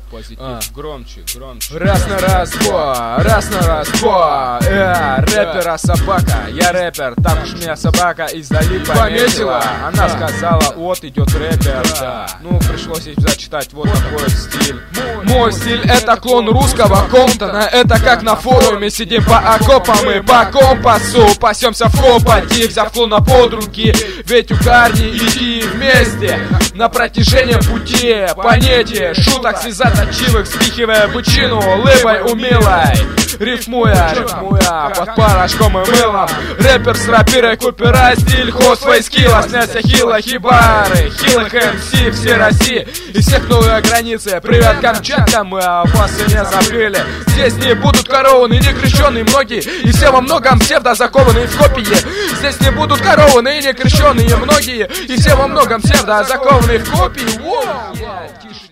Позитив. Громче, громче. Раз на раз, два. Рэпера собака, я рэпер. Так уж меня собака издали пометила. Она сказала, вот идет рэпер. Ну, пришлось ей зачитать вот такой стиль. Мой стиль это клон русского Комптона. Это как на форуме сидим по окопам и по компасу. Пасемся в копоти, взяв клона под руки. Ведь у Карни идти вместе на протяжении пути. По нити шуток слезоточивых, спихивая бычину лыбой умелой. Рифмуя под порошком и мылом. Рэпер с рапирой, купера, стиль, хост, свой скилл. Снятся хило, хибары, хилых МС, все России и всех новые границы. Привет, Камчатка, мы о вас и не забыли. Здесь не будут корованы, не крещеные многие, и все во многом псевдо закованные в копии. Здесь не будут корованы, не крещеные многие, и все во многом псевдо закованные в копии.